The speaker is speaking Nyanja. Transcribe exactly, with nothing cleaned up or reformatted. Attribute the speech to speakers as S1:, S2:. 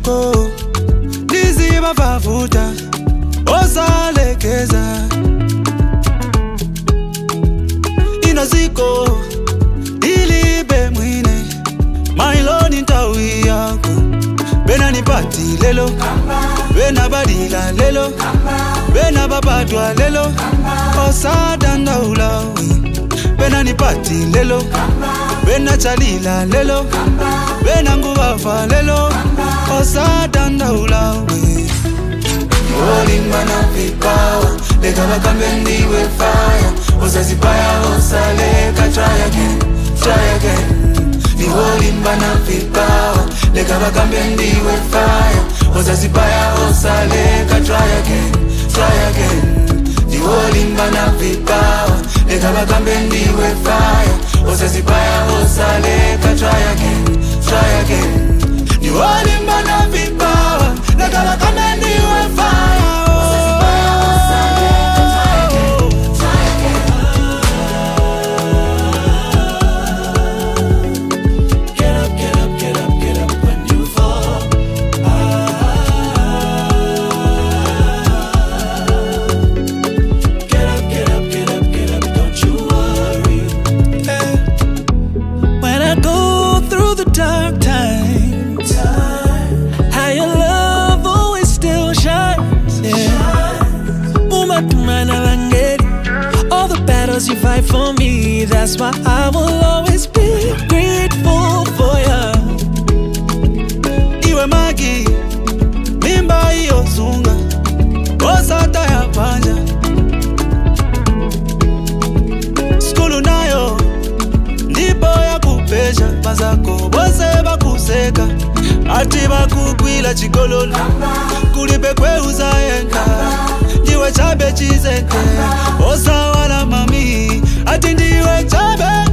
S1: zako ndiziba vavuta osalekeza inaziko ilibe mwine mailoni ntawi yako bena nipati lelo bena badila lelo bena babadwa lelo osadanda ulawi bena nipati lelo bena chalila lelo bena ngubafa lelo osadanda ulawi Olimbana vipawa Lega bakambe ndiwe fire Osazipaya osaleka try again, try again Ni olimbana vipawa Lega bakambe ndiwe fire Osazipaya osaleka try again, try again Ni olimbana vipawa Lega bakambe ndiwe fire Osazipaya osaleka try again, try again Ni olimbana vipawa Lega bakambe ndiwe fire dark times, how your love always still shines, yeah. All the battles you fight for me, that's why I will always be grateful for you. Iwe magi, mimba iyo zunga, osata ya panja. Skulu nayo, ndipo ya kupesha mazako. Bose bakuseka ati bakukwila chigololo kulipe kwe uzayenga ndiwe chabe chizeke osawala mami ati ndiwe chabe